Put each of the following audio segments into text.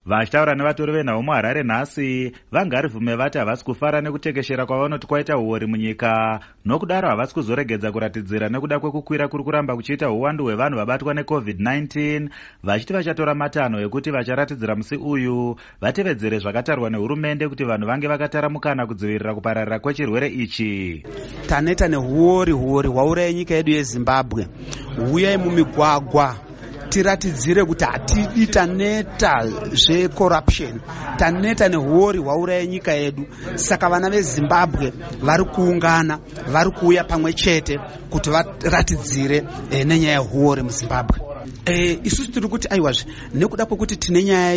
Vachitaura nevatori venhau muHarare nhasi, vaNgarivume vati havasi kufara nekutekeshera kwavanoti kwaita huori munyika, nokudaro havasi kuzoregedza kuratidzira nekuda kwekukwira kuri kuramba kuchiita uwandu hwevanhu vabatwa neCovid-19, vachiti vachatora matanho ekuti vacharatidzira musi uyu vatevedzere zvakatarwa nehurumende kuti vanhu vange vakataramukana kudzivirira kupararira kwechirwere ichi. Taneta nehuori hwauraya nyika yedu yeZimbabwe. Huyai mumigwagwa tiratidzire kuti hatidi taneta zvecorruption, taneta nehuori hwauraya nyika yedu. Saka vana veZimbabwe vari kuungana, vari kuuya pamwe chete kuti varatidzire nenyaya yehuori muZimbabwe. Isusu tiri kuti aiwazve nekuda kwekuti tine nyaya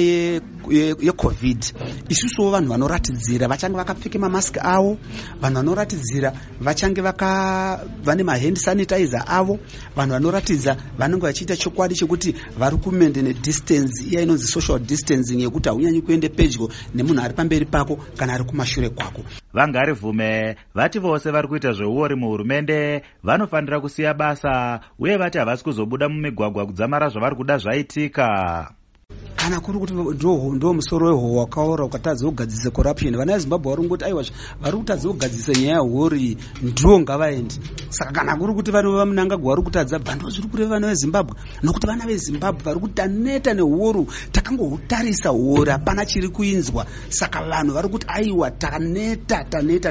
yeCovid, isusuwo vanhu vanoratidzira vachange vakapfeka mamask avo, vanhu vanoratidzira vachange vane mahand sanitizer avo, vanhu vanoratidza vanenge vachiita chokwadi chekuti vari kumaintain distance iya inonzi social distancing yekuti haunyanyi kuende pedyo nemunhu ari pamberi pako kana ari kumashure kwako. VaNgarivume vati vose vari kuita zveuori muhurumende vanofanira kusiya basa, uye vati havasi kuzobuda mumigwagwa kudzamara zvavari kuda zvaitika. Kana kuri kuti ndo musoro weho wakaora ukatadza kugadzisa corruption, vana veZimbabwe vari kungoti aiwa vari kutadza kugadzisa nyaya yehuori ndiwo ngavaendi. Saka kana kuri kuti vanhu vaMnangagwa vari kutadza bhando zviri kureva vana veZimbabwe, nokuti vana veZimbabwe vari kuti taneta nehuori takangohutarisa huori hapana chiri kuinzwa. Saka vanhu vari kuti aiwa taneta.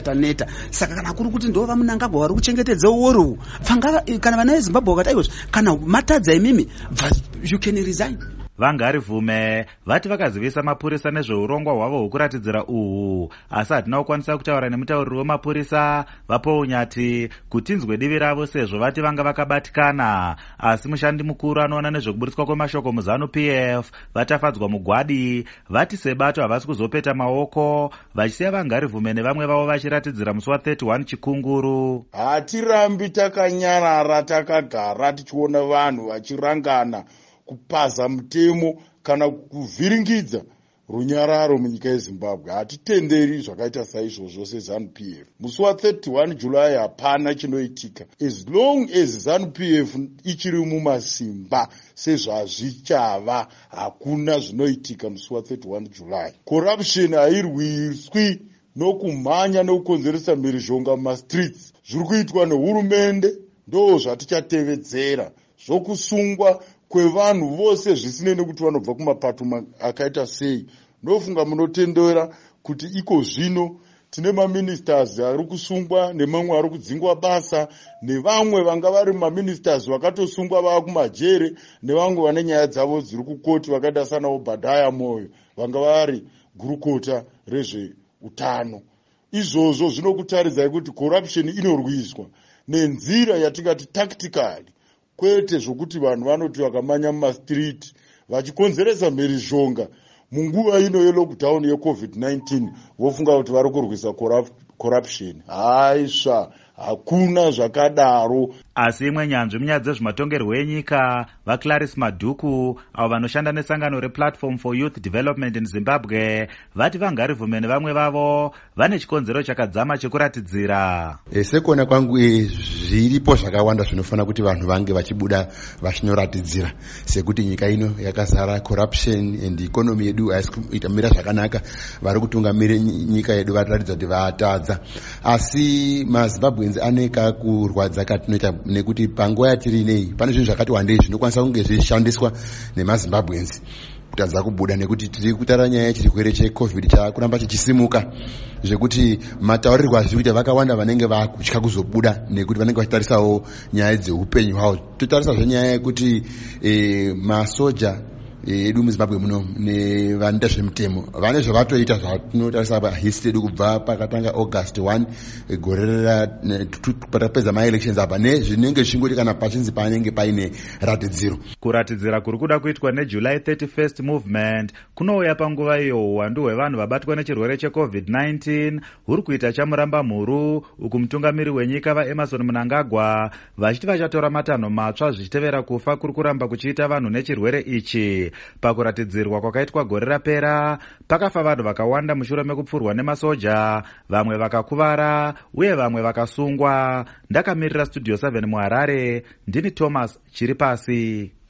Saka kana kuri kuti ndo vaMnangagwa vari kuchengetedza huori uhu, kana vana veZimbabwe vakati aiwa kana matadza imimi you can resign. VaNgarivume vati vakazivisa mapurisa nezveurongwa hwavo hwokuratidzira uhu, asi hatina kukwanisa kutaura nemutauriri wemapurisa vaPaul Nyati kuti inzwe divi ravo sezvo vati vanga vakabatikana. Asi mushandi mukuru anoona nezvekuburitswa kwemashoko muZANU-PF vatafadzwa mugwadi vati sebato havasi kuzopeta maoko, vachisiya vaNgarivume nevamwe vavo vachiratidzira musi wa31 Chikunguru. Hatirambi takanyarara takagara tichiona vanhu vachirangana kupaza mutemo kana kuvhiringidza runyararo munyika yeZimbabwe. Hatitenderi zvakaita saizvozvo seZANU-PF. Musi wa31 July hapana chinoitika as long as ZANU-PF ichiri mumasimba sezvazvichava, hakuna zvinoitika musi wa31 July. Corruption hairwiswi nokumhanya nokukonzeresa mhirizhonga mumastreets. Zviri kuitwa nehurumende ndo zvatichatevedzera, zvokusungwa kwevanhu vose zvisinei nekuti vanobva kumapato akaita sei. Ndofunga munotendera kuti iko zvino tine maministers ari kusungwa nemamwe ari kudzingwa basa, nevamwe vanga vari maministers vakatosungwa vava kumajere, nevamwe vane nyaya dzavo dziri kukoti vakaita sana Obadiah Moyo vanga vari gurukota rezveutano. Izvozvo zvinokutaridzai kuti corruption inorwiswa nenzira yatingati tactically, kwete zvokuti vanhu vanoti vakamanya mumastreet vachikonzeresa mhirizhonga munguva ino yelockdown yeCovid-19 vofunga kuti vari kurwisa corruption. Haisva, hakuna zvakadaro. Asi imwe nyanzvi munyaya dzezvematongerwo enyika vaClarice Maduku avo vanoshanda nesangano rePlatform for Youth Development in Zimbabwe vati vaNgarivume nevamwe vavo vane chikonzero chakadzama chekuratidzira. Sekuona kwangu zviripo zvakawanda zvinofanira kuti vanhu vange vachibuda vachinoratidzira, sekuti nyika ino yakazara corruption and economy yedu haisi kuitamira zvakanaka, vari kutungamira nyika yedu vataratidza kuti vatadza. Asi maZimbabweans ane kakurwadza katinoita nekuti panguva yatiri inei pane zvinhu zvakati wandei zvinokwanisa kunge zvishandiswa nemaZimbabweans kutadza kubuda, nekuti tiri kutaura nyaya yechirwere cheCovid chakuramba chichisimuka, zvekuti mataurirwo azviri kuita vakawanda vanenge vakutya kuzobuda nekuti vanenge vachitarisawo nyaya dzeupenyu hwavo. Totarisazve nyaya yekuti masoja edu muZimbabwe muno nevanoita zvemutemo vane zvavatoita zvatinotarisa pahistory yedu kubva pakatanga August 1 gore patapedza maelections apa, nezvinenge zvingoti kana pachinzi panenge paine ratidziro. Kuratidzira kuri kuda kuitwa neJuly 31st movement kunouya panguva iyo uwandu hwevanhu vabatwa nechirwere cheCovid-19 huri kuita chamuramba mhuru, uku mutungamiri wenyika vaEmmerson Mnangagwa vachiti vachatora matanho matsva zvichitevera kufa kuri kuramba kuchiita vanhu nechirwere ichi. Pakuratidzirwa kwakaitwa gore rapera pakafa vanhu vakawanda mushure mekupfurwa nemasoja, vamwe vakakuvara uye vamwe vakasungwa. Ndakamirira Studio 7 muHarare, ndini Thomas Chiripasi.